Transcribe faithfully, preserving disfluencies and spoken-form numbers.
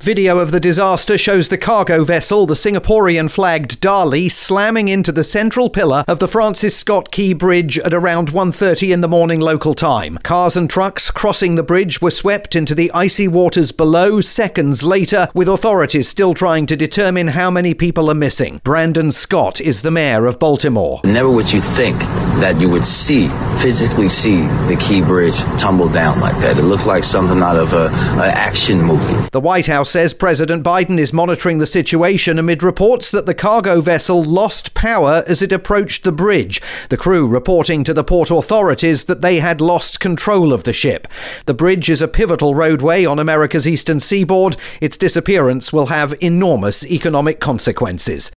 Video of the disaster shows the cargo vessel, the Singaporean-flagged Dali, slamming into the central pillar of the Francis Scott Key Bridge at around one thirty in the morning local time. Cars and trucks crossing the bridge were swept into the icy waters below seconds later, with authorities still trying to determine how many people are missing. Brandon Scott is the mayor of Baltimore. Never would you think that you would see, physically see, the Key Bridge tumble down like that. It looked like something out of a, an action movie. The White House says President Biden is monitoring the situation amid reports that the cargo vessel lost power as it approached the bridge. The crew reporting to the port authorities that they had lost control of the ship. The bridge is a pivotal roadway on America's eastern seaboard. Its disappearance will have enormous economic consequences.